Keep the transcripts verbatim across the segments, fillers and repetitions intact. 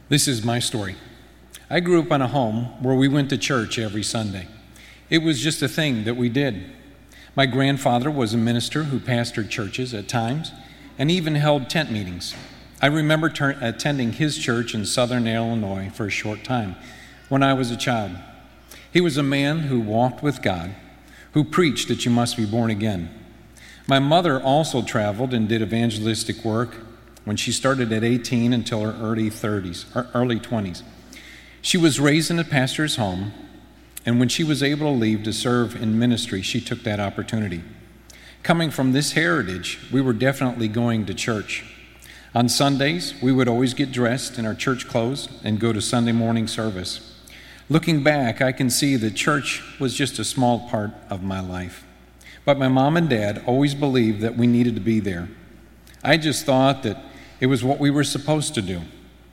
This is my story. I grew up in a home where we went to church every Sunday. It was just a thing that we did. My grandfather was a minister who pastored churches at times and even held tent meetings. I remember ter- attending his church in southern Illinois for a short time when I was a child. He was a man who walked with God, who preached that you must be born again. My mother also traveled and did evangelistic work when she started at eighteen until her early thirties, or early twenties. She was raised in a pastor's home, and when she was able to leave to serve in ministry, she took that opportunity. Coming from this heritage, we were definitely going to church. On Sundays, we would always get dressed in our church clothes and go to Sunday morning service. Looking back, I can see that church was just a small part of my life. But my mom and dad always believed that we needed to be there. I just thought that it was what we were supposed to do.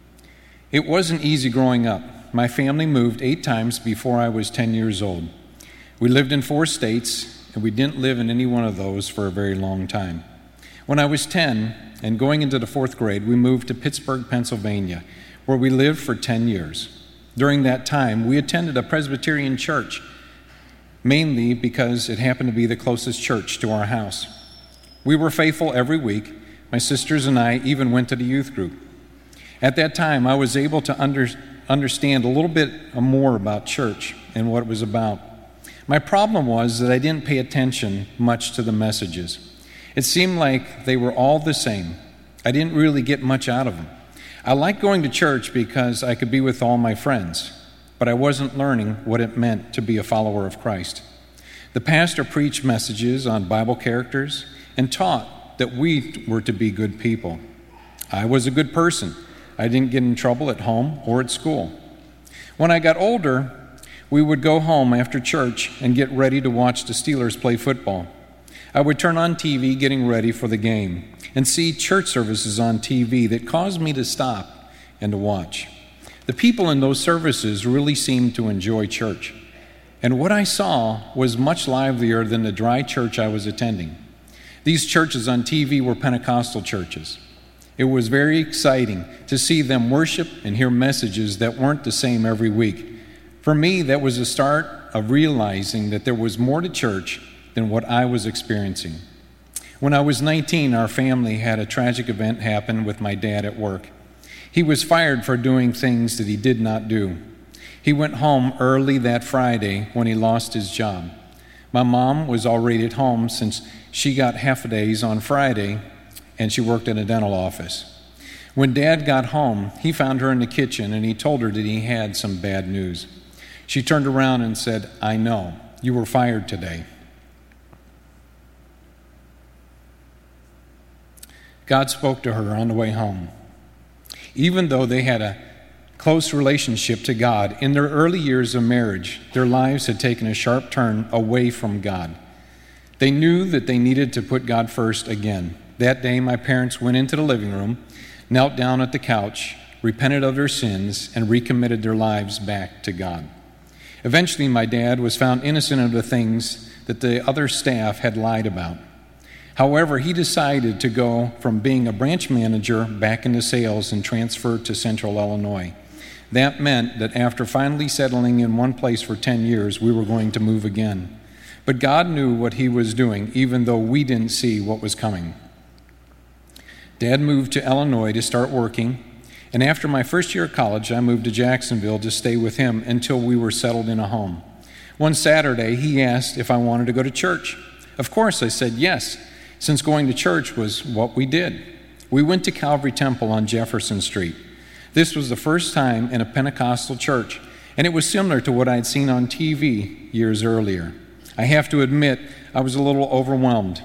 It wasn't easy growing up. My family moved eight times before I was ten years old. We lived in four states, and we didn't live in any one of those for a very long time. When I was ten and going into the fourth grade, we moved to Pittsburgh, Pennsylvania, where we lived for ten years. During that time, we attended a Presbyterian church, mainly because it happened to be the closest church to our house. We were faithful every week. My sisters and I even went to the youth group. At that time, I was able to under, understand a little bit more about church and what it was about. My problem was that I didn't pay attention much to the messages. It seemed like they were all the same. I didn't really get much out of them. I liked going to church because I could be with all my friends, but I wasn't learning what it meant to be a follower of Christ. The pastor preached messages on Bible characters and taught that we were to be good people. I was a good person. I didn't get in trouble at home or at school. When I got older, we would go home after church and get ready to watch the Steelers play football. I would turn on T V getting ready for the game and see church services on T V that caused me to stop and to watch. The people in those services really seemed to enjoy church, and what I saw was much livelier than the dry church I was attending. These churches on T V were Pentecostal churches. It was very exciting to see them worship and hear messages that weren't the same every week. For me, that was the start of realizing that there was more to church than what I was experiencing. When I was nineteen, our family had a tragic event happen with my dad at work. He was fired for doing things that he did not do. He went home early that Friday when he lost his job. My mom was already at home since she got half a days on Friday, and she worked in a dental office. When Dad got home, he found her in the kitchen, and he told her that he had some bad news. She turned around and said, "I know, you were fired today." God spoke to her on the way home. Even though they had a close relationship to God, in their early years of marriage, their lives had taken a sharp turn away from God. They knew that they needed to put God first again. That day, my parents went into the living room, knelt down at the couch, repented of their sins, and recommitted their lives back to God. Eventually, my dad was found innocent of the things that the other staff had lied about. However, he decided to go from being a branch manager back into sales and transfer to Central Illinois. That meant that after finally settling in one place for ten years, we were going to move again. But God knew what he was doing, even though we didn't see what was coming. Dad moved to Illinois to start working, and after my first year of college, I moved to Jacksonville to stay with him until we were settled in a home. One Saturday, he asked if I wanted to go to church. Of course, I said yes, since going to church was what we did. We went to Calvary Temple on Jefferson Street. This was the first time in a Pentecostal church, and it was similar to what I'd seen on T V years earlier. I have to admit, I was a little overwhelmed.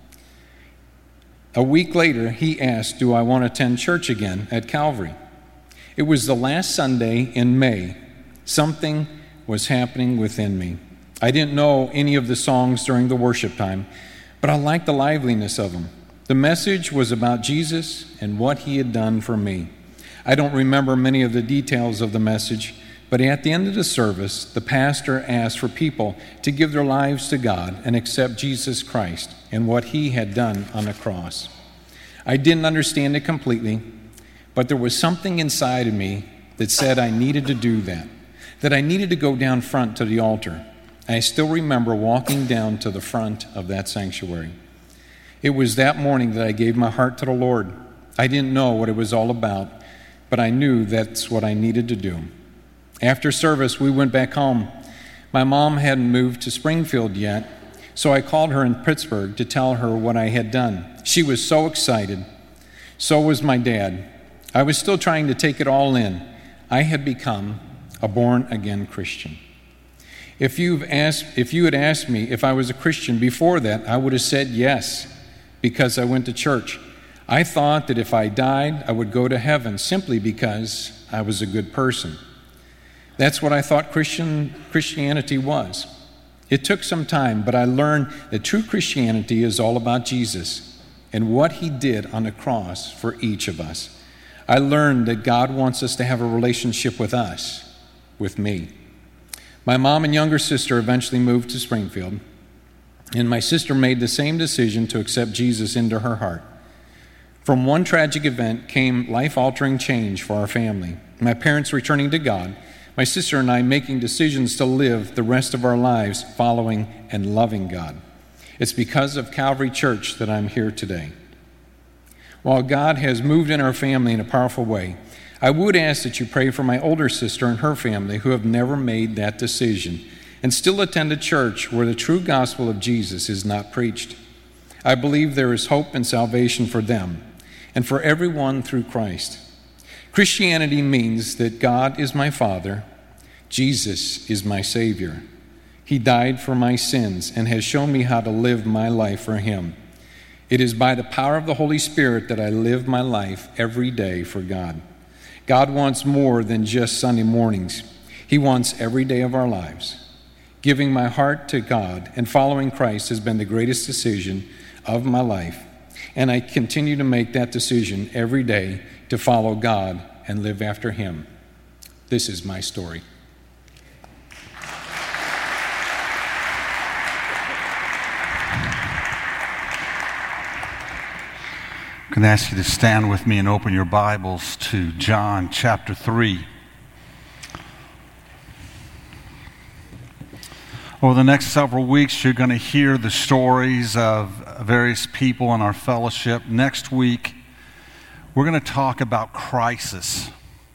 A week later, he asked, do I want to attend church again at Calvary? It was the last Sunday in May. Something was happening within me. I didn't know any of the songs during the worship time, but I liked the liveliness of them. The message was about Jesus and what he had done for me. I don't remember many of the details of the message, but at the end of the service, the pastor asked for people to give their lives to God and accept Jesus Christ and what he had done on the cross. I didn't understand it completely, but there was something inside of me that said I needed to do that, that I needed to go down front to the altar. I still remember walking down to the front of that sanctuary. It was that morning that I gave my heart to the Lord. I didn't know what it was all about, but I knew that's what I needed to do. After service, we went back home. My mom hadn't moved to Springfield yet, so I called her in Pittsburgh to tell her what I had done. She was so excited. So was my dad. I was still trying to take it all in. I had become a born-again Christian. If you've asked, if you had asked me if I was a Christian before that, I would have said yes, because I went to church. I thought that if I died, I would go to heaven simply because I was a good person. That's what I thought Christian Christianity was. It took some time, but I learned that true Christianity is all about Jesus and what he did on the cross for each of us. I learned that God wants us to have a relationship with us, with me. My mom and younger sister eventually moved to Springfield, and my sister made the same decision to accept Jesus into her heart. From one tragic event came life-altering change for our family. My parents returning to God, my sister and I making decisions to live the rest of our lives following and loving God. It's because of Calvary Church that I'm here today. While God has moved in our family in a powerful way, I would ask that you pray for my older sister and her family who have never made that decision and still attend a church where the true gospel of Jesus is not preached. I believe there is hope and salvation for them and for everyone through Christ. Christianity means that God is my Father, Jesus is my Savior. He died for my sins and has shown me how to live my life for him. It is by the power of the Holy Spirit that I live my life every day for God. God wants more than just Sunday mornings. He wants every day of our lives. Giving my heart to God and following Christ has been the greatest decision of my life, and I continue to make that decision every day to follow God and live after him. This is my story. I'm going to ask you to stand with me and open your Bibles to John chapter three. Over the next several weeks, you're going to hear the stories of various people in our fellowship. Next week, we're going to talk about crisis.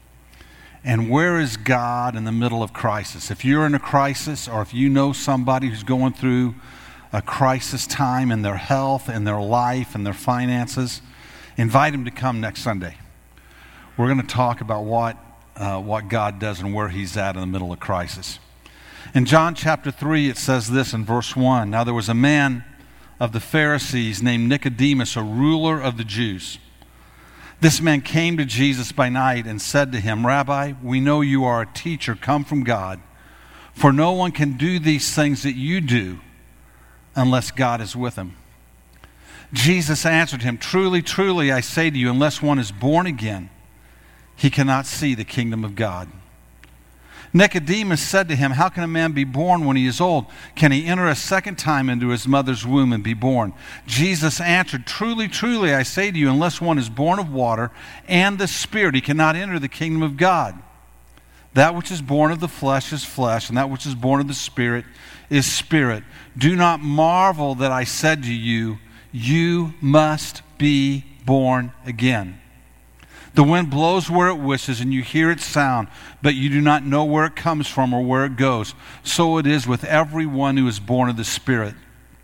And where is God in the middle of crisis? If you're in a crisis, or if you know somebody who's going through a crisis time in their health, in their life, in their finances, invite them to come next Sunday. We're going to talk about what, uh, what God does and where he's at in the middle of crisis. In John chapter three, it says this in verse one. Now there was a man of the Pharisees named Nicodemus, a ruler of the Jews. This man came to Jesus by night and said to him, Rabbi, we know you are a teacher come from God, for no one can do these things that you do unless God is with him. Jesus answered him, Truly, truly, I say to you, unless one is born again, he cannot see the kingdom of God. Nicodemus said to him, How can a man be born when he is old? Can he enter a second time into his mother's womb and be born? Jesus answered, Truly, truly, I say to you, unless one is born of water and the Spirit, he cannot enter the kingdom of God. That which is born of the flesh is flesh, and that which is born of the Spirit is spirit. Do not marvel that I said to you, You must be born again. The wind blows where it wishes, and you hear its sound, but you do not know where it comes from or where it goes. So it is with everyone who is born of the Spirit.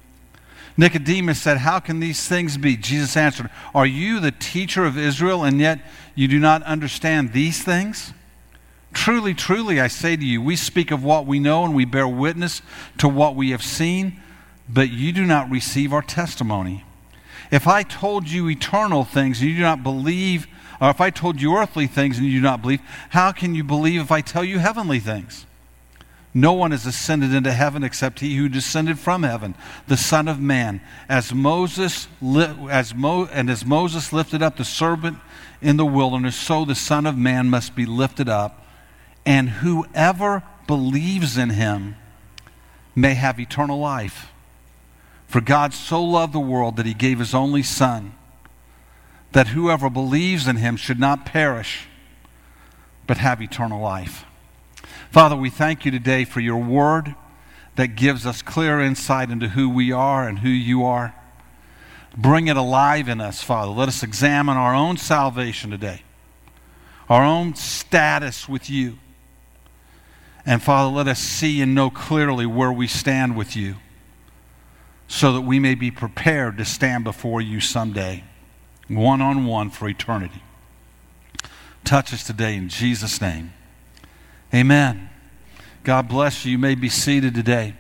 Nicodemus said, How can these things be? Jesus answered, Are you the teacher of Israel, and yet you do not understand these things? Truly, truly, I say to you, we speak of what we know, and we bear witness to what we have seen, but you do not receive our testimony. If I told you eternal things, and you do not believe, or if I told you earthly things and you do not believe, how can you believe if I tell you heavenly things? No one has ascended into heaven except he who descended from heaven, the Son of Man. As Moses, as Mo, and as Moses lifted up the serpent in the wilderness, so the Son of Man must be lifted up, and whoever believes in him may have eternal life. For God so loved the world that he gave his only Son, that whoever believes in him should not perish, but have eternal life. Father, we thank you today for your word that gives us clear insight into who we are and who you are. Bring it alive in us, Father. Let us examine our own salvation today, our own status with you. And Father, let us see and know clearly where we stand with you so that we may be prepared to stand before you someday, one-on-one for eternity. Touch us today in Jesus' name. Amen. God bless you. You may be seated today.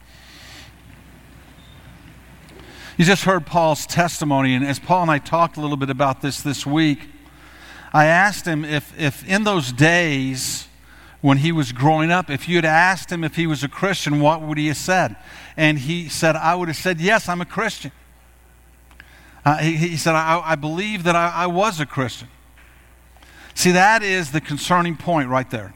You just heard Paul's testimony, and as Paul and I talked a little bit about this this week, I asked him if, if in those days when he was growing up, if you had asked him if he was a Christian, what would he have said? And he said, I would have said, yes, I'm a Christian. Uh, he, he said, I, I believe that I, I was a Christian. See, that is the concerning point right there,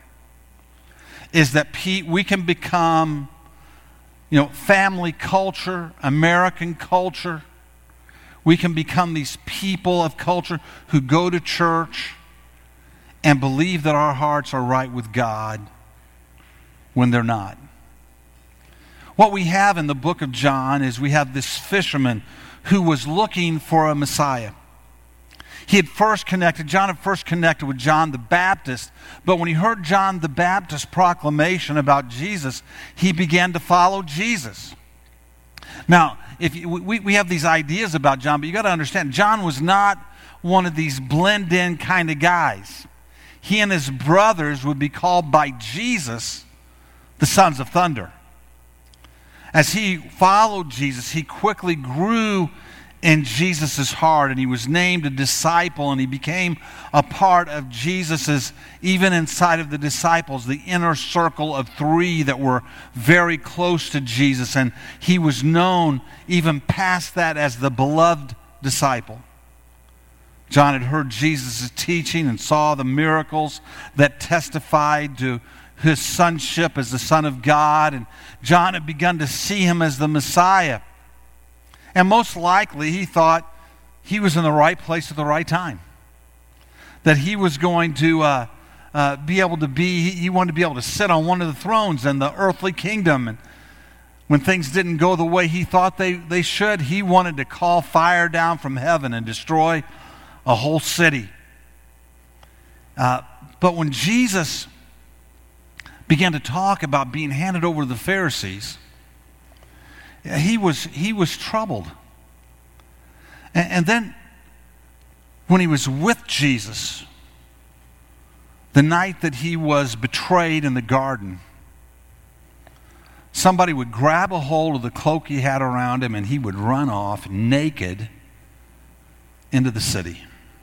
is that Pete, we can become, you know, family culture, American culture. We can become these people of culture who go to church and believe that our hearts are right with God when they're not. What we have in the book of John is we have this fisherman who was looking for a Messiah. He had first connected, John had first connected with John the Baptist, but when he heard John the Baptist's proclamation about Jesus, he began to follow Jesus. Now, if you, we, we have these ideas about John, but you got to understand, John was not one of these blend-in kind of guys. He and his brothers would be called by Jesus the sons of thunder. As he followed Jesus, he quickly grew in Jesus' heart, and he was named a disciple, and he became a part of Jesus's, even inside of the disciples, the inner circle of three that were very close to Jesus, and he was known even past that as the beloved disciple. John had heard Jesus' teaching and saw the miracles that testified to his sonship as the Son of God, and John had begun to see him as the Messiah. And most likely, he thought he was in the right place at the right time. That he was going to uh, uh, be able to be, he wanted to be able to sit on one of the thrones in the earthly kingdom. And when things didn't go the way he thought they, they should, he wanted to call fire down from heaven and destroy a whole city. Uh, but when Jesus began to talk about being handed over to the Pharisees, He was, he was troubled. And, and then when he was with Jesus, the night that he was betrayed in the garden, somebody would grab a hold of the cloak he had around him and he would run off naked into the city.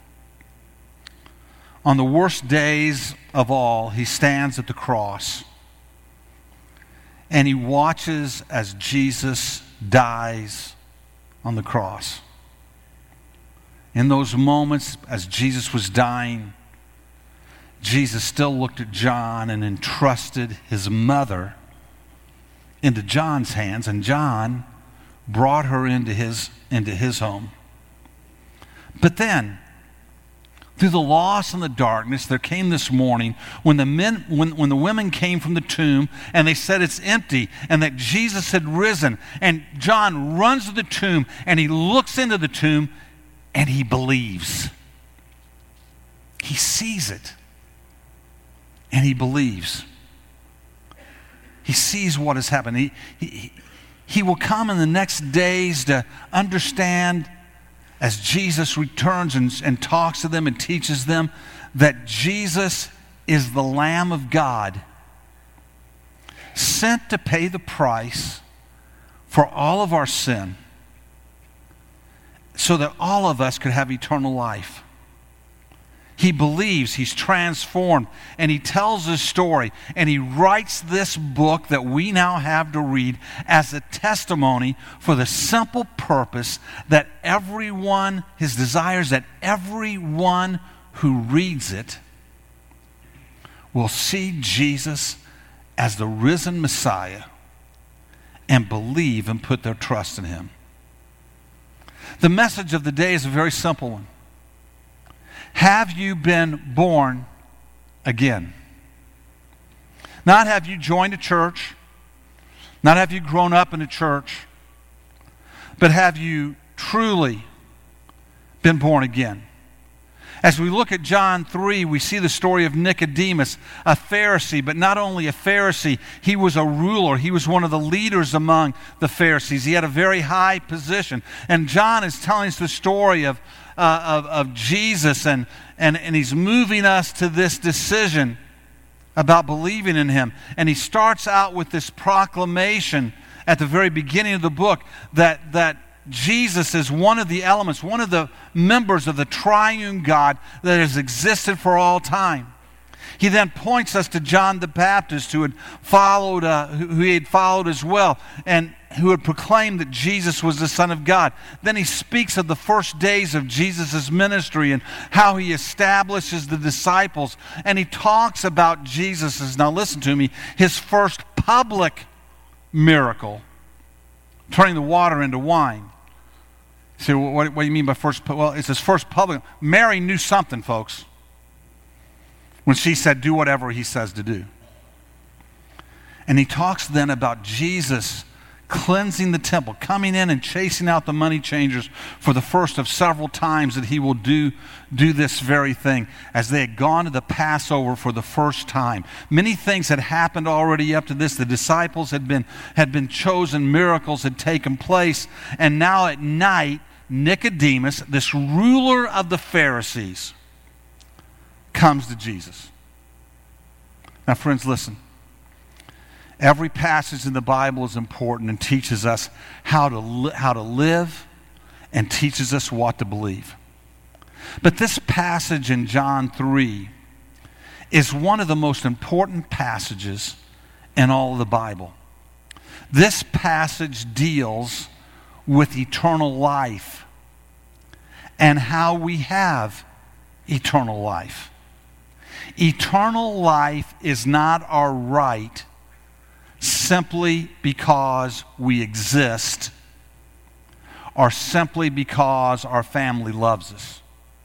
On the worst days of all, he stands at the cross. And he watches as Jesus dies on the cross. In those moments, as Jesus was dying, Jesus still looked at John and entrusted his mother into John's hands, and John brought her into his, into his home. But then, through the loss and the darkness, there came this morning when the men, when, when the women came from the tomb and they said it's empty and that Jesus had risen. And John runs to the tomb and he looks into the tomb and he believes. He sees it and he believes. He sees what has happened. He, he, he will come in the next days to understand, as Jesus returns and, and talks to them and teaches them, that Jesus is the Lamb of God, sent to pay the price for all of our sin so that all of us could have eternal life. He believes, he's transformed, and he tells his story, and he writes this book that we now have to read as a testimony for the simple purpose that everyone, his desires that everyone who reads it will see Jesus as the risen Messiah and believe and put their trust in him. The message of the day is a very simple one. Have you been born again. Not have you joined a church, not have you grown up in a church, but have you truly been born again? As we look at John three, we see the story of Nicodemus, a Pharisee, but not only a Pharisee, he was a ruler. He was one of the leaders among the Pharisees. He had a very high position. And John is telling us the story of, uh, of, of Jesus, and, and, and he's moving us to this decision about believing in him. And he starts out with this proclamation at the very beginning of the book that that Jesus is one of the elements, one of the members of the triune God that has existed for all time. He then points us to John the Baptist, who had followed, uh, who he had followed as well, and who had proclaimed that Jesus was the Son of God. Then he speaks of the first days of Jesus' ministry and how he establishes the disciples. And he talks about Jesus' now listen to me, his first public miracle, turning the water into wine. So what, what do you mean by first? Well, it's his first public. Mary knew something, folks, when she said, do whatever he says to do. And he talks then about Jesus cleansing the temple, coming in and chasing out the money changers for the first of several times that he will do, do this very thing as they had gone to the Passover for the first time. Many things had happened already up to this. The disciples had been, had been chosen, miracles had taken place, and now at night, Nicodemus, this ruler of the Pharisees, comes to Jesus. Now, friends, listen. Every passage in the Bible is important and teaches us how to, li- how to live and teaches us what to believe. But this passage in John three is one of the most important passages in all of the Bible. This passage deals with eternal life and how we have eternal life. Eternal life is not our right simply because we exist or simply because our family loves us.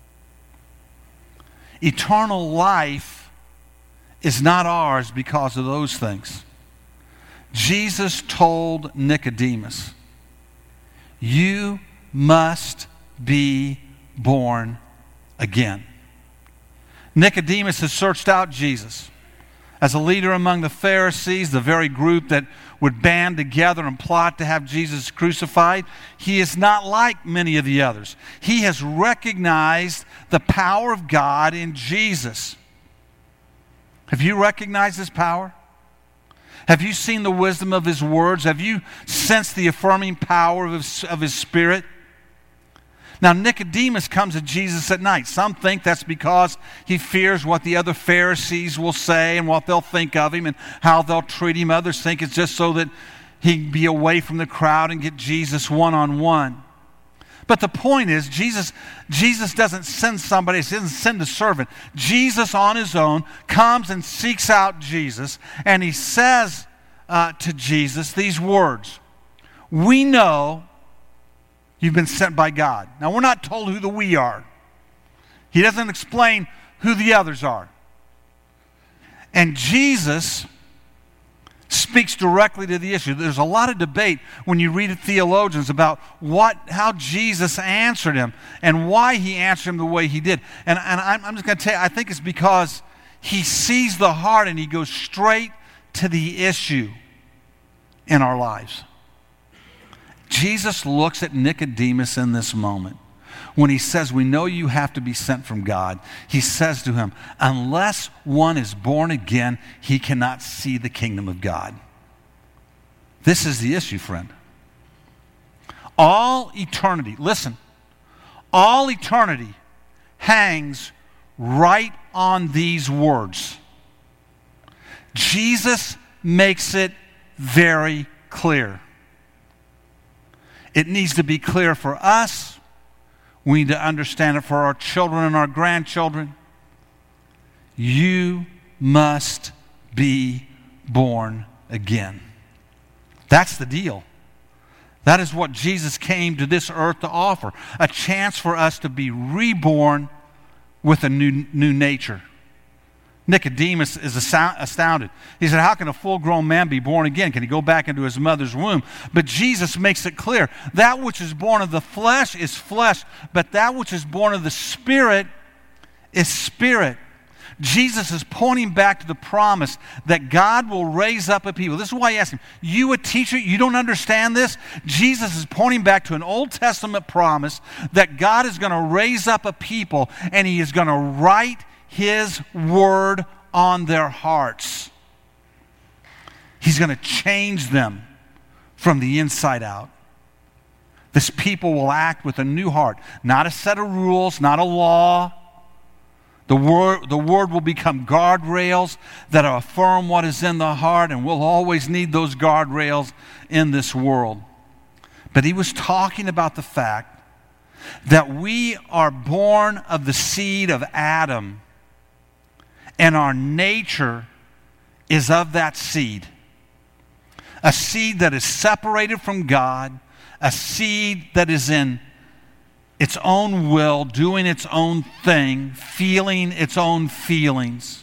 Eternal life is not ours because of those things. Jesus told Nicodemus, you must be born again. Nicodemus has searched out Jesus as a leader among the Pharisees, the very group that would band together and plot to have Jesus crucified. He is not like many of the others. He has recognized the power of God in Jesus. Have you recognized His power? Have you seen the wisdom of His words? Have you sensed the affirming power of His, of His Spirit? Now, Nicodemus comes to Jesus at night. Some think that's because he fears what the other Pharisees will say and what they'll think of him and how they'll treat him. Others think it's just so that he can be away from the crowd and get Jesus one-on-one. But the point is, Jesus, Jesus doesn't send somebody, he doesn't send a servant. Jesus on his own comes and seeks out Jesus, and he says uh, to Jesus these words, we know you've been sent by God. Now, we're not told who the we are. He doesn't explain who the others are. And Jesus speaks directly to the issue. There's a lot of debate when you read theologians about what, how Jesus answered him and why he answered him the way he did. And, and I'm, I'm just going to tell you, I think it's because he sees the heart and he goes straight to the issue in our lives. Jesus looks at Nicodemus in this moment. When he says, we know you have to be sent from God, he says to him, unless one is born again, he cannot see the kingdom of God. This is the issue, friend. All eternity, listen, all eternity hangs right on these words. Jesus makes it very clear. It needs to be clear for us. We need to understand it for our children and our grandchildren. You must be born again. That's the deal. That is what Jesus came to this earth to offer. A chance for us to be reborn with a new, new nature. Nicodemus is astounded. He said, how can a full-grown man be born again? Can he go back into his mother's womb? But Jesus makes it clear, that which is born of the flesh is flesh, but that which is born of the Spirit is spirit. Jesus is pointing back to the promise that God will raise up a people. This is why he asked him, you a teacher, you don't understand this? Jesus is pointing back to an Old Testament promise that God is going to raise up a people and he is going to write his word on their hearts. He's going to change them from the inside out. This people will act with a new heart, not a set of rules, not a law. The word, the word will become guardrails that affirm what is in the heart, and we'll always need those guardrails in this world. But he was talking about the fact that we are born of the seed of Adam, and our nature is of that seed. A seed that is separated from God, a seed that is in its own will, doing its own thing, feeling its own feelings.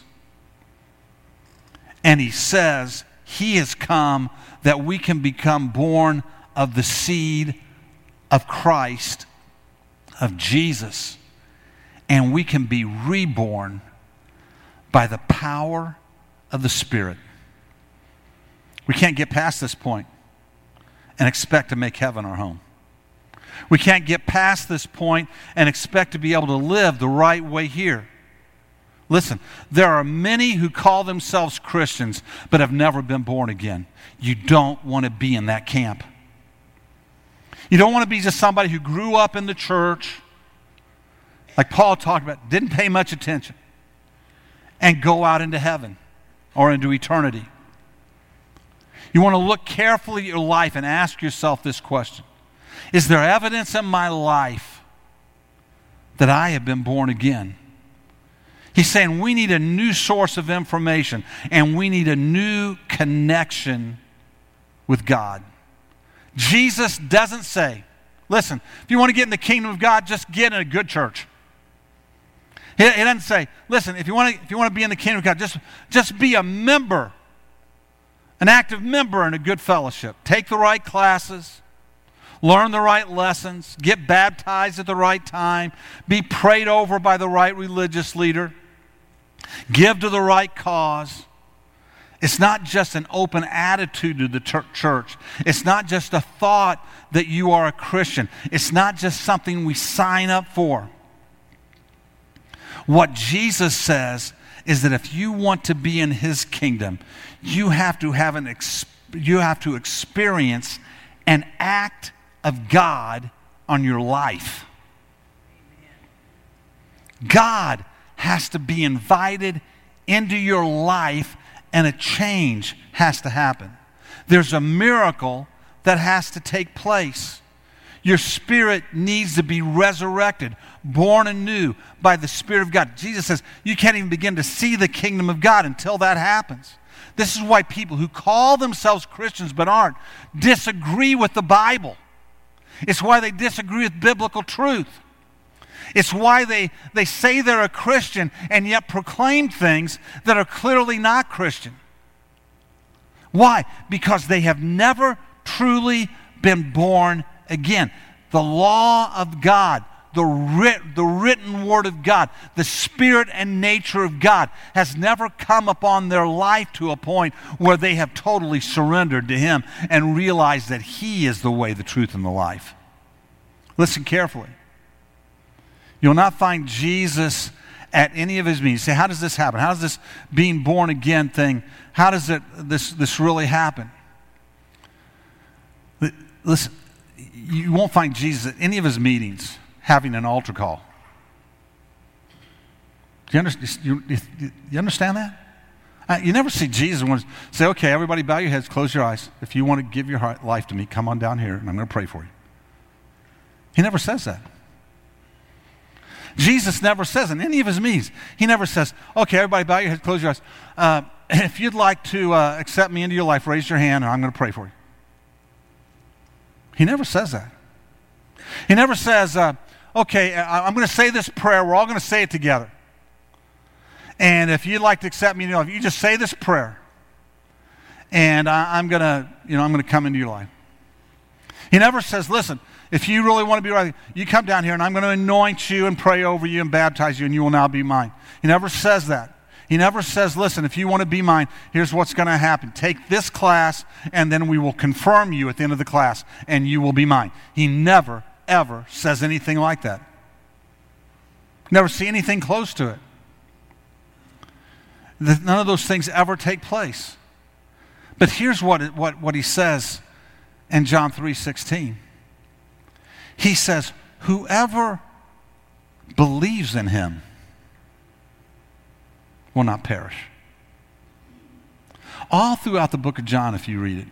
And he says he has come that we can become born of the seed of Christ, of Jesus, and we can be reborn by the power of the Spirit. We can't get past this point and expect to make heaven our home. We can't get past this point and expect to be able to live the right way here. Listen, there are many who call themselves Christians but have never been born again. You don't want to be in that camp. You don't want to be just somebody who grew up in the church, like Paul talked about, didn't pay much attention, and go out into heaven or into eternity. You want to look carefully at your life and ask yourself this question. Is there evidence in my life that I have been born again? He's saying we need a new source of information and we need a new connection with God. Jesus doesn't say, listen, if you want to get in the kingdom of God, just get in a good church. He, he doesn't say, listen, if you want to, if you want to be in the kingdom of God, just, just be a member, an active member in a good fellowship. Take the right classes. Learn the right lessons, get baptized at the right time, be prayed over by the right religious leader, give to the right cause. It's not just an open attitude to the church. It's not just a thought that you are a Christian. It's not just something we sign up for. What Jesus says is that if you want to be in his kingdom, you have to have an ex- you have to experience an act of God on your life. God has to be invited into your life and a change has to happen. There's a miracle that has to take place. Your spirit needs to be resurrected, born anew by the Spirit of God. Jesus says you can't even begin to see the kingdom of God until that happens. This is why people who call themselves Christians but aren't disagree with the Bible. It's why they disagree with biblical truth. It's why they, they say they're a Christian and yet proclaim things that are clearly not Christian. Why? Because they have never truly been born again. The law of God, the, writ, the written word of God, the spirit and nature of God has never come upon their life to a point where they have totally surrendered to him and realized that he is the way, the truth, and the life. Listen carefully. You'll not find Jesus at any of his meetings. Say, how does this happen? How does this being born again thing, how does it this, this really happen? Listen, you won't find Jesus at any of his meetings having an altar call. Do you understand, you, you understand that? Uh, you never see Jesus say, okay, everybody bow your heads, close your eyes. If you want to give your heart, life to me, come on down here and I'm going to pray for you. He never says that. Jesus never says in any of his meetings, he never says, okay, everybody bow your heads, close your eyes. Uh, if you'd like to uh, accept me into your life, raise your hand and I'm going to pray for you. He never says that. He never says, uh, okay, I'm going to say this prayer. We're all going to say it together. And if you'd like to accept me in your life, you just say this prayer. And I, I'm gonna, you know, I'm gonna come into your life. He never says, listen, if you really want to be right, you come down here and I'm going to anoint you and pray over you and baptize you and you will now be mine. He never says that. He never says, listen, if you want to be mine, here's what's going to happen. Take this class and then we will confirm you at the end of the class and you will be mine. He never, ever says anything like that. Never see anything close to it. None of those things ever take place. But here's what, it, what, what he says in John three sixteen. He says, whoever believes in him will not perish. All throughout the book of John, if you read it,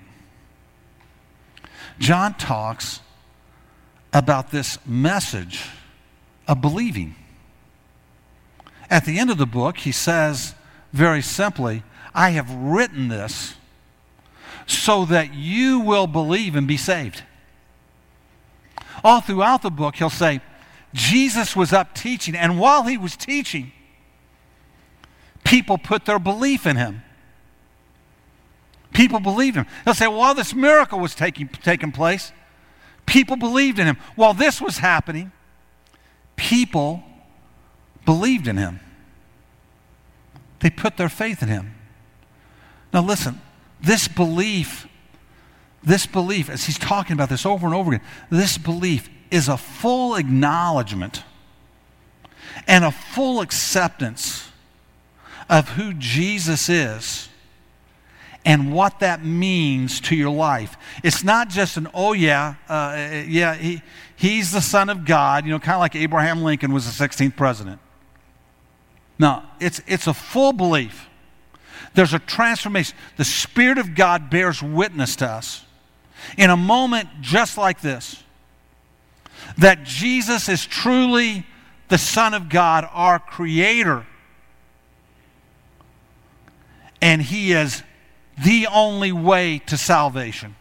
John talks about this message of believing. At the end of the book, he says very simply, I have written this so that you will believe and be saved. All throughout the book, he'll say, Jesus was up teaching, and while he was teaching, people put their belief in him. People believed him. He'll say, while this miracle was taking, taking place, people believed in him. While this was happening, people believed in him. They put their faith in him. Now listen, this belief, this belief, as he's talking about this over and over again, this belief is a full acknowledgement and a full acceptance of who Jesus is and what that means to your life. It's not just an, oh yeah, uh, yeah, he, he's the Son of God, you know, kind of like Abraham Lincoln was the sixteenth president. No, it's, it's a full belief. There's a transformation. The Spirit of God bears witness to us in a moment just like this, that Jesus is truly the Son of God, our Creator. And He is the only way to salvation.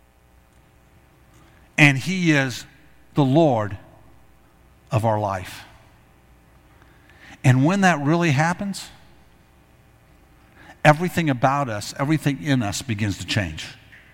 And He is the Lord of our life. And when that really happens, everything about us, everything in us begins to change.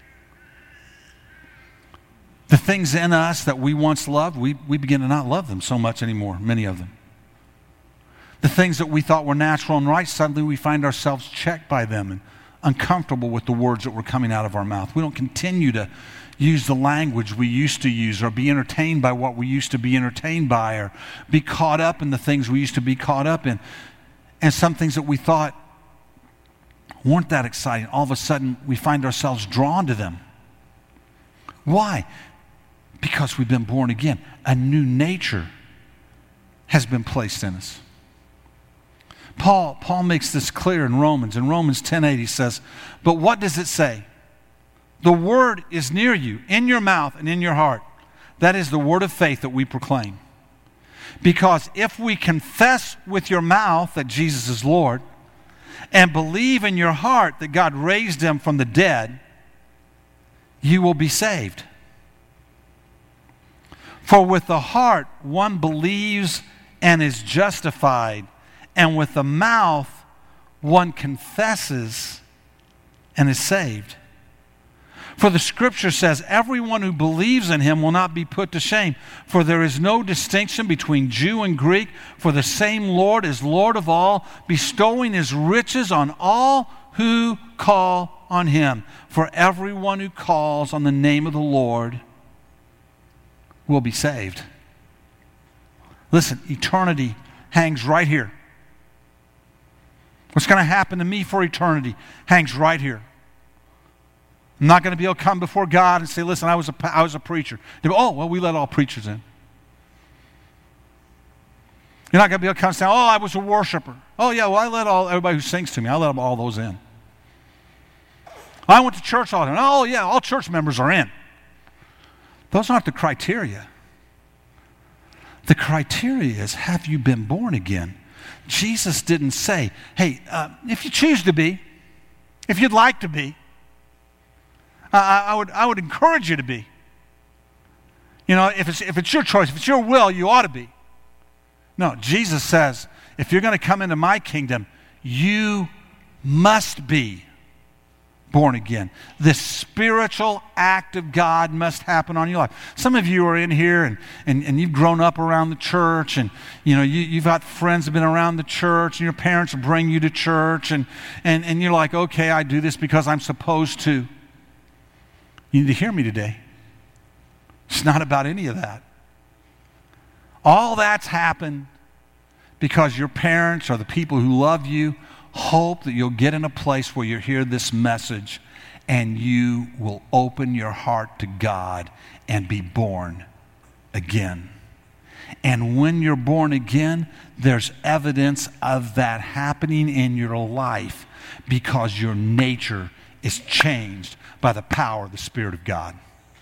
The things in us that we once loved, we, we begin to not love them so much anymore, many of them. The things that we thought were natural and right, suddenly we find ourselves checked by them and uncomfortable with the words that were coming out of our mouth. We don't continue to use the language we used to use or be entertained by what we used to be entertained by or be caught up in the things we used to be caught up in. And some things that we thought weren't that exciting, all of a sudden we find ourselves drawn to them. Why? Because we've been born again. A new nature has been placed in us. Paul, Paul makes this clear in Romans. In Romans ten eight he says, but what does it say? The word is near you, in your mouth and in your heart. That is the word of faith that we proclaim. Because if we confess with your mouth that Jesus is Lord and believe in your heart that God raised him from the dead, you will be saved. For with the heart one believes and is justified, and with the mouth one confesses and is saved. For the scripture says, everyone who believes in him will not be put to shame. For there is no distinction between Jew and Greek, for the same Lord is Lord of all, bestowing his riches on all who call on him. For everyone who calls on the name of the Lord will be saved. Listen, eternity hangs right here. What's going to happen to me for eternity hangs right here. I'm not going to be able to come before God and say, listen, I was a, I was a preacher. They go, oh, well, we let all preachers in. You're not going to be able to come and say, oh, I was a worshiper. Oh, yeah, well, I let all everybody who sings to me, I let all those in. I went to church all the time. Oh, yeah, all church members are in. Those aren't the criteria. The criteria is, have you been born again? Jesus didn't say, hey, uh, if you choose to be, if you'd like to be, I, I would I would encourage you to be. You know, if it's if it's your choice, if it's your will, you ought to be. No, Jesus says, if you're going to come into my kingdom, You must be born again. This spiritual act of God must happen on your life. Some of you are in here and, and, and you've grown up around the church, and you know, you, you've got friends that have been around the church, and your parents bring you to church, and, and, and you're like, okay, I do this because I'm supposed to. You need to hear me today. It's not about any of that. All that's happened because your parents or the people who love you hope that you'll get in a place where you hear this message and you will open your heart to God and be born again. And when you're born again, there's evidence of that happening in your life because your nature is changed by the power of the Spirit of God.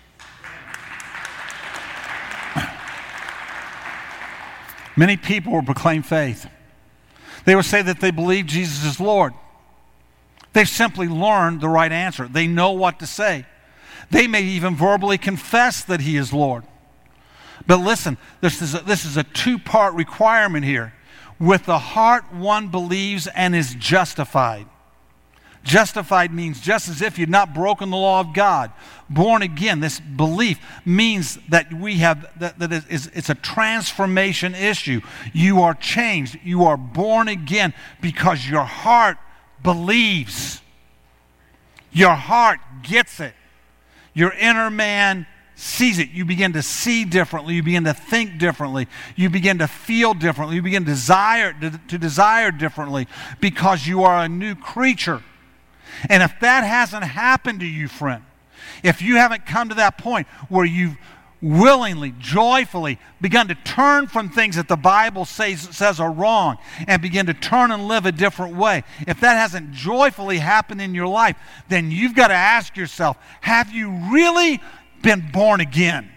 Many people will proclaim faith. They will say that they believe Jesus is Lord. They've simply learned the right answer. They know what to say. They may even verbally confess that He is Lord. But listen, this is a, this is a two-part requirement here. With the heart one believes and is justified. Justified means just as if you'd not broken the law of God. Born again, this belief means that we have, that, that is, it's a transformation issue. You are changed. You are born again because your heart believes. Your heart gets it. Your inner man sees it. You begin to see differently. You begin to think differently. You begin to feel differently. You begin to desire, to, to desire differently because you are a new creature. And if that hasn't happened to you, friend, if you haven't come to that point where you've willingly, joyfully begun to turn from things that the Bible says, says are wrong and begin to turn and live a different way, if that hasn't joyfully happened in your life, then you've got to ask yourself, have you really been born again?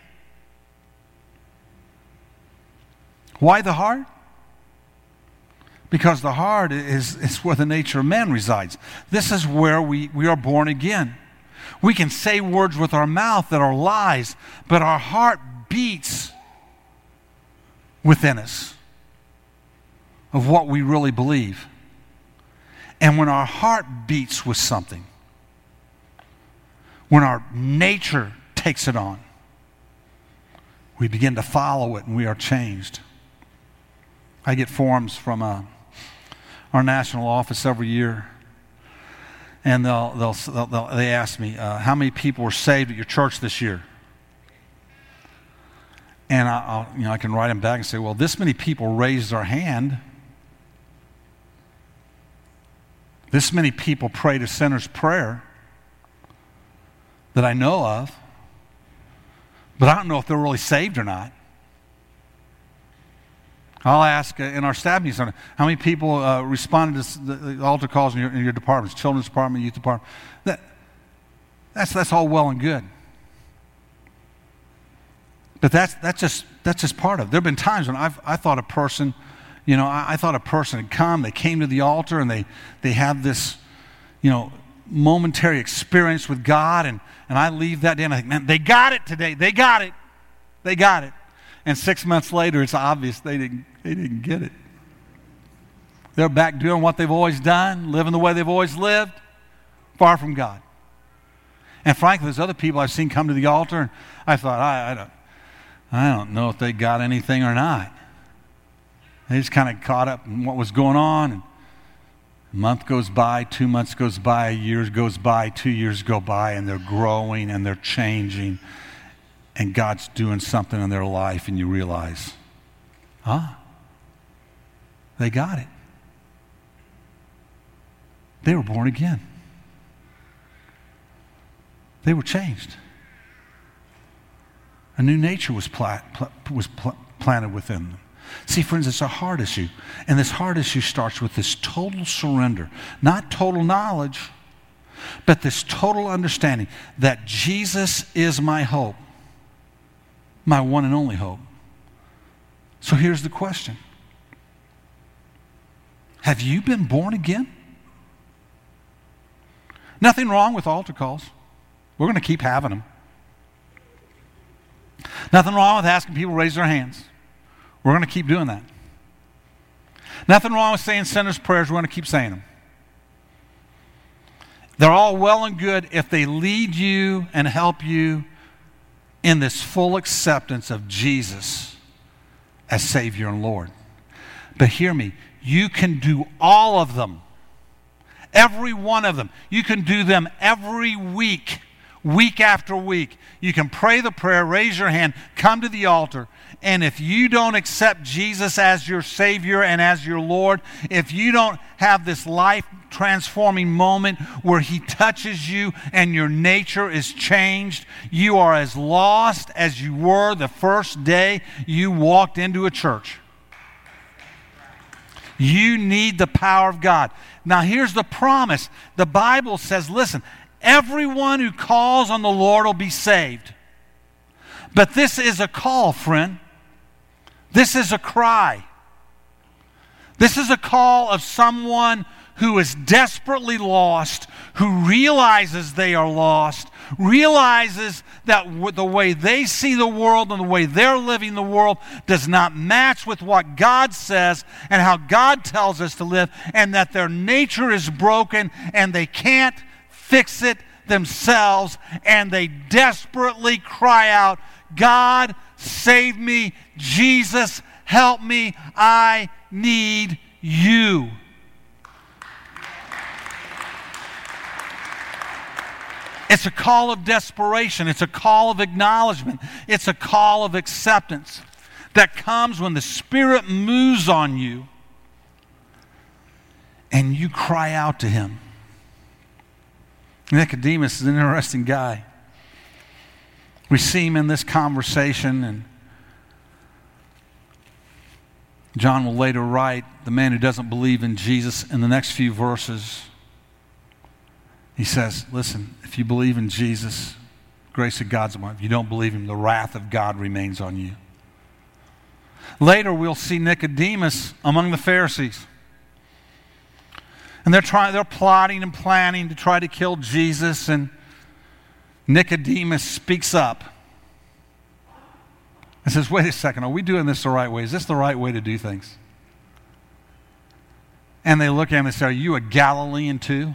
Why the heart? Because the heart is, is where the nature of man resides. This is where we, we are born again. We can say words with our mouth that are lies, but our heart beats within us of what we really believe. And when our heart beats with something, when our nature takes it on, we begin to follow it and we are changed. I get forms from a our national office every year, and they'll, they'll, they'll, they'll they ask me, uh, how many people were saved at your church this year? And I, I'll, you know, I can write them back and say, well, this many people raised their hand. This many people prayed a sinner's prayer that I know of, but I don't know if they're really saved or not. I'll ask uh, in our staff meetings, how many people uh, responded to the, the altar calls in your, in your departments, children's department, youth department. That, that's, that's all well and good. But that's, that's, just, that's just part of it. There have been times when I've I thought a person, you know, I, I thought a person had come, they came to the altar, and they, they have this, you know, momentary experience with God, and, and I leave that day and I think, man, they got it today. They got it. They got it. And six months later, it's obvious they didn't, they didn't get it. They're back doing what they've always done, living the way they've always lived, far from God. And frankly, there's other people I've seen come to the altar, and I thought, I, I don't, I don't know if they got anything or not. They just kind of caught up in what was going on. And a month goes by, two months goes by, a year goes by, two years go by, and they're growing and they're changing. And God's doing something in their life, and you realize, ah, they got it. They were born again. They were changed. A new nature was, pla- pl- was pl- planted within them. See, friends, it's a heart issue. And this heart issue starts with this total surrender. Not total knowledge, but this total understanding that Jesus is my hope. My one and only hope. So here's the question. Have you been born again? Nothing wrong with altar calls. We're going to keep having them. Nothing wrong with asking people to raise their hands. We're going to keep doing that. Nothing wrong with saying sinner's prayers. We're going to keep saying them. They're all well and good if they lead you and help you in this full acceptance of Jesus as Savior and Lord. But hear me, you can do all of them. Every one of them. You can do them every week, week after week. You can pray the prayer, raise your hand, come to the altar, and if you don't accept Jesus as your Savior and as your Lord, if you don't have this life-transforming moment where He touches you and your nature is changed, you are as lost as you were the first day you walked into a church. You need the power of God. Now here's the promise. The Bible says, listen, everyone who calls on the Lord will be saved. But this is a call, friend. This is a cry. This is a call of someone who is desperately lost, who realizes they are lost, realizes that the way they see the world and the way they're living the world does not match with what God says and how God tells us to live, and that their nature is broken and they can't fix it themselves, and they desperately cry out, God, save me. Jesus, help me. I need you. It's a call of desperation. It's a call of acknowledgement. It's a call of acceptance that comes when the Spirit moves on you and you cry out to Him. Nicodemus is an interesting guy. We see him in this conversation, and John will later write, the man who doesn't believe in Jesus, in the next few verses, he says, listen, if you believe in Jesus, grace of God's on you. If you don't believe Him, the wrath of God remains on you. Later, we'll see Nicodemus among the Pharisees. And they're trying, they're plotting and planning to try to kill Jesus, and Nicodemus speaks up and says, wait a second, are we doing this the right way? Is this the right way to do things? And they look at him and say, are you a Galilean too?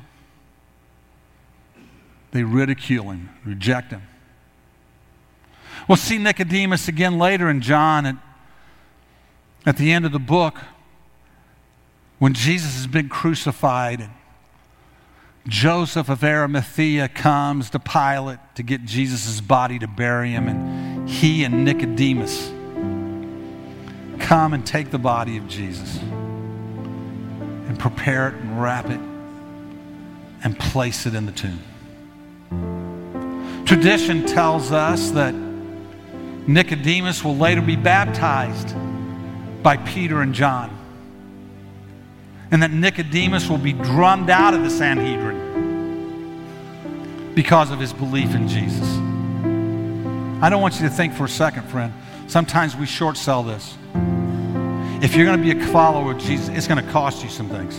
They ridicule him, reject him. We'll see Nicodemus again later in John at, at the end of the book when Jesus has been crucified and Joseph of Arimathea comes to Pilate to get Jesus' body to bury him, and he and Nicodemus come and take the body of Jesus and prepare it and wrap it and place it in the tomb. Tradition tells us that Nicodemus will later be baptized by Peter and John, and that Nicodemus will be drummed out of the Sanhedrin because of his belief in Jesus. I don't want you to think for a second, friend, sometimes we short sell this. If you're going to be a follower of Jesus, it's going to cost you some things.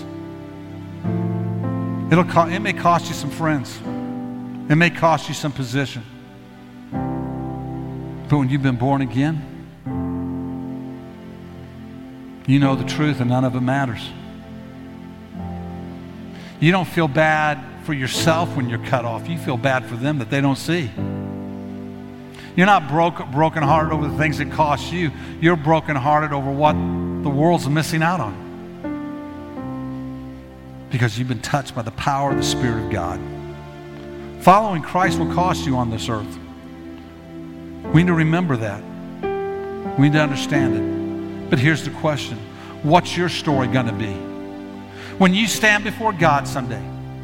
It'll co- it may cost you some friends. It may cost you some position. But when you've been born again, you know the truth and none of it matters. You don't feel bad for yourself when you're cut off. You feel bad for them that they don't see. You're not broke, brokenhearted over the things that cost you. You're brokenhearted over what the world's missing out on. Because you've been touched by the power of the Spirit of God. Following Christ will cost you on this earth. We need to remember that. We need to understand it. But here's the question. What's your story going to be? When you stand before God someday,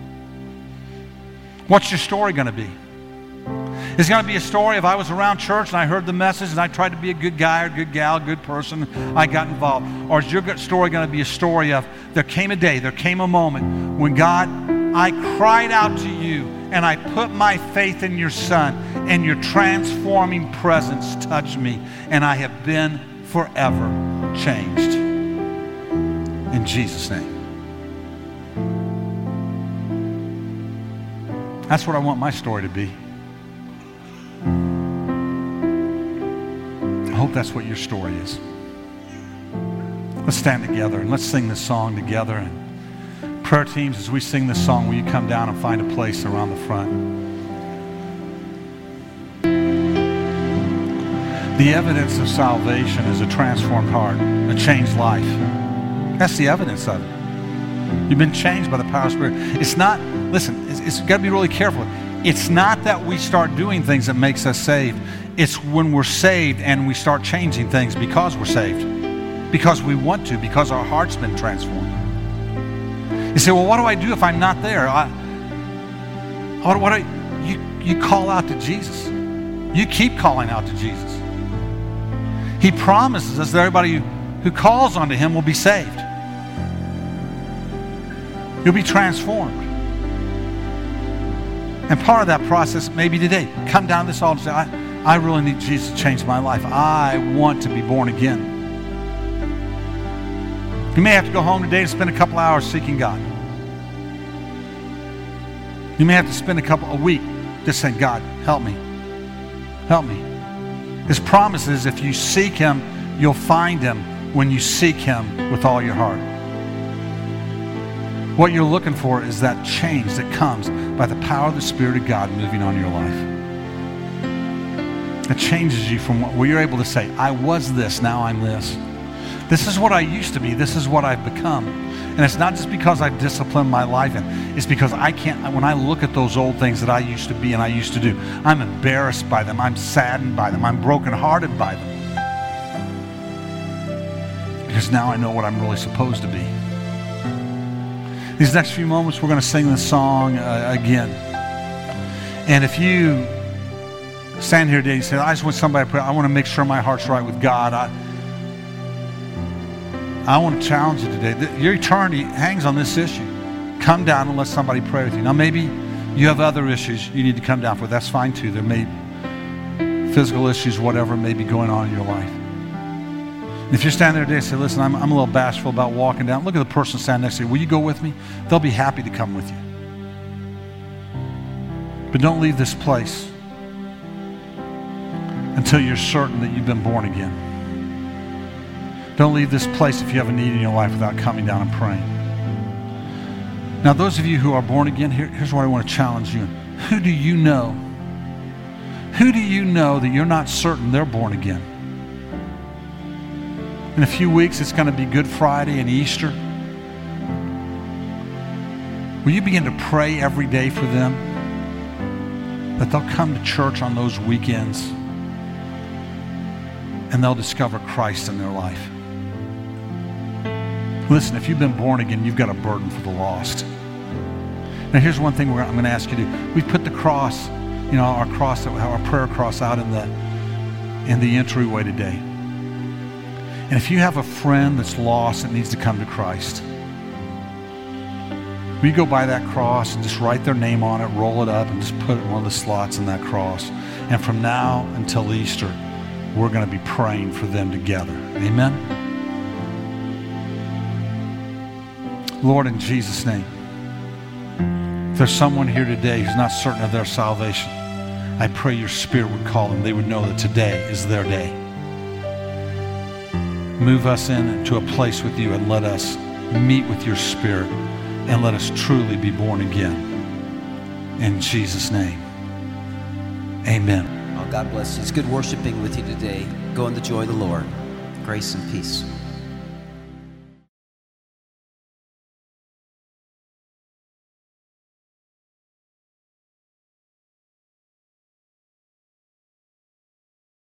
what's your story going to be? Is it going to be a story of I was around church and I heard the message and I tried to be a good guy or good gal, good person, I got involved? Or is your story going to be a story of there came a day, there came a moment when God, I cried out to you and I put my faith in your Son, and your transforming presence touched me, and I have been forever changed. In Jesus' name. That's what I want my story to be. I hope that's what your story is. Let's stand together and let's sing this song together. And prayer teams, as we sing this song, will you come down and find a place around the front? The evidence of salvation is a transformed heart, a changed life. That's the evidence of it. You've been changed by the power of the Spirit. It's not, listen, it's, it's got to be really careful. It's not that we start doing things that makes us saved. It's when we're saved and we start changing things because we're saved. Because we want to, because our heart's been transformed. You say, well, what do I do if I'm not there? I, what, what do I, you, you call out to Jesus. You keep calling out to Jesus. He promises us that everybody who calls onto him will be saved. You'll be transformed. And part of that process maybe today, come down to this altar and say, I, I really need Jesus to change my life. I want to be born again. You may have to go home today and spend a couple hours seeking God. You may have to spend a couple, a week just saying, God, help me. Help me. His promise is if you seek him, you'll find him when you seek him with all your heart. What you're looking for is that change that comes by the power of the Spirit of God moving on your life. It changes you from where you're able to say, I was this, now I'm this. This is what I used to be. This is what I've become. And it's not just because I've disciplined my life in. It's because I can't, when I look at those old things that I used to be and I used to do, I'm embarrassed by them. I'm saddened by them. I'm brokenhearted by them. Because now I know what I'm really supposed to be. These next few moments, we're going to sing this song uh, again. And if you stand here today and say, I just want somebody to pray, I want to make sure my heart's right with God. I, I want to challenge you today. Your eternity hangs on this issue. Come down and let somebody pray with you. Now, maybe you have other issues you need to come down for. That's fine too. There may be physical issues, whatever may be going on in your life. And if you're standing there today and say, listen, I'm, I'm a little bashful about walking down. Look at the person standing next to you. Will you go with me? They'll be happy to come with you. But don't leave this place until you're certain that you've been born again. Don't leave this place if you have a need in your life without coming down and praying. Now, those of you who are born again, here, here's what I want to challenge you in. Who do you know? Who do you know that you're not certain they're born again? In a few weeks, it's going to be Good Friday and Easter. Will you begin to pray every day for them? That they'll come to church on those weekends and they'll discover Christ in their life. Listen, if you've been born again, you've got a burden for the lost. Now, here's one thing we're, I'm going to ask you to do. We've put the cross, you know, our cross, our prayer cross out in the in the entryway today. And if you have a friend that's lost that needs to come to Christ, will you go by that cross and just write their name on it, roll it up, and just put it in one of the slots in that cross. And from now until Easter, we're going to be praying for them together. Amen? Lord, in Jesus' name, if there's someone here today who's not certain of their salvation, I pray your Spirit would call them. They would know that today is their day. Move us into a place with you and let us meet with your Spirit and let us truly be born again. In Jesus' name, amen. Oh, God bless you. It's good worshiping with you today. Go in the joy of the Lord. Grace and peace.